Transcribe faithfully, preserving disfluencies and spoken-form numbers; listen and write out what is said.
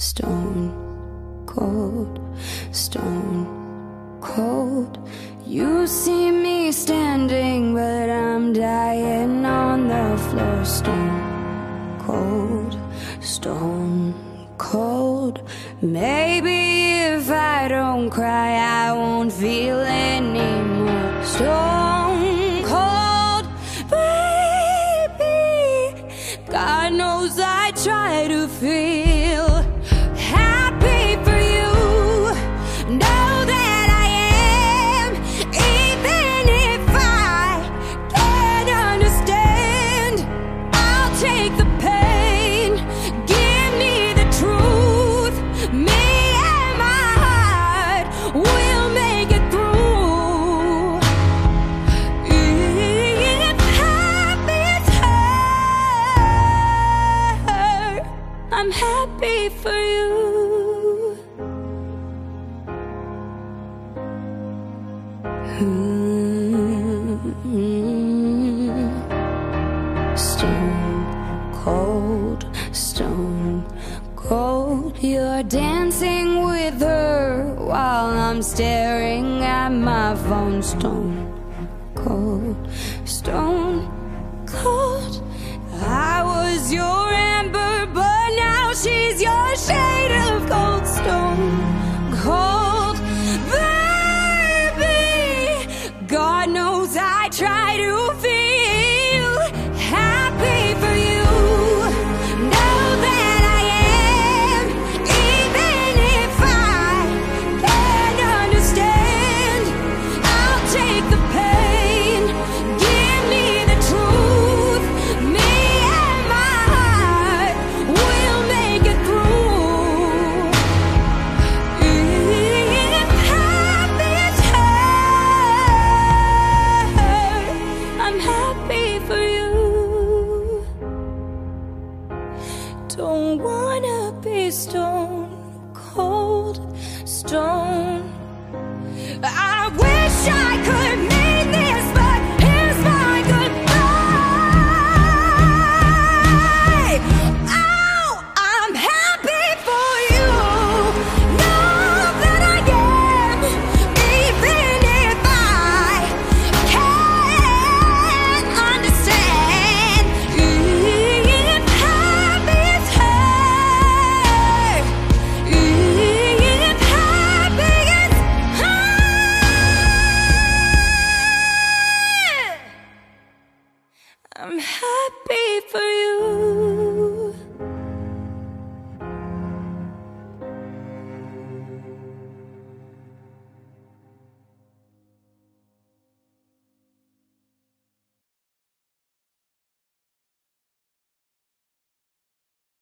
stone cold, stone cold. You see me standing, but I'm dying on the floor. Stone cold, stone cold. Maybe if I don't cry, I won't feel anymore. Stone cold, baby. God knows I try to feel happy for you. Know that I am, even if I can't understand. I'll take the pain, give me the truth. Me and my heart will make it through. If happy's hurt, I'm happy for you. Stone cold, stone cold. You're dancing with her while I'm staring at my phone. Stone cold, stone cold. I was your amber, but now she's your shade of gold. Stone cold, baby. God knows I try to feel happy for you. Know that I am, even if I can't understand. I'll take the pain, give me the truth. Me and my heart will make it through. If happy's hurt, I'm happy for you. Don't wanna be stone cold, stone. I wish I could